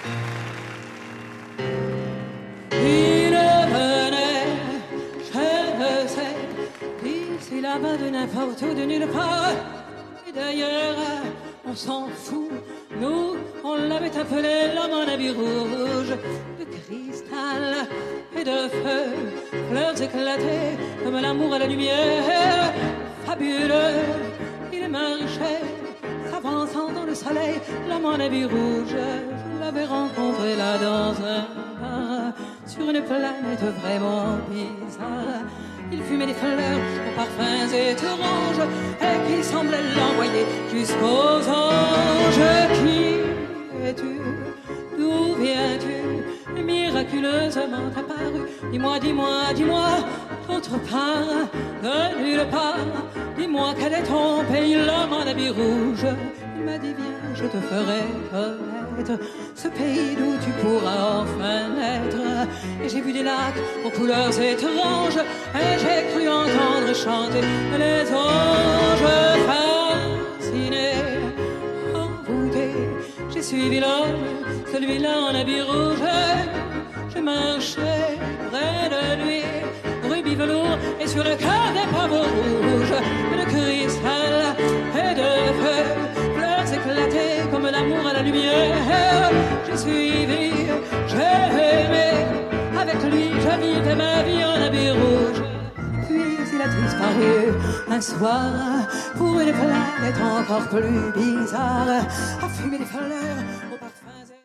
Il venait, je le sais, d'ici là-bas de n'importe où, de nulle part. Et d'ailleurs, on s'en fout. Nous, on l'avait appelé l'homme en habit rouge, de cristal et de feu, fleurs éclatées comme l'amour à la lumière. Fabuleux, il marchait, s'avançant dans le soleil, l'homme en habit rouge. Je l'avais rencontré là dans un bar, sur une planète vraiment bizarre. Il fumait des fleurs aux parfums étranges et qui semblaient l'envoyer jusqu'aux anges. Qui es-tu? D'où viens-tu? Miraculeusement apparu. Dis-moi, dis-moi, dis-moi, d'autre part, de nulle part. Dis-moi quel est ton pays, l'homme en habit rouge. Il m'a dit viens, je te ferai connaître ce pays d'où tu pourras enfin naître. Et j'ai vu des lacs aux couleurs étranges et j'ai cru entendre chanter les anges. Fasciné, envoûté, j'ai suivi l'homme, celui-là en habit rouge. Je marchais près de lui, rubis velours et sur le cœur des pavots rouges, de cristal et de feu, fleurs éclatées comme l'amour à la lumière. J'ai suivi, j'ai aimé, avec lui je vivais ma vie en habit rouge. Puis il a disparu un soir pour une planète encore plus bizarre, à fumer des fleurs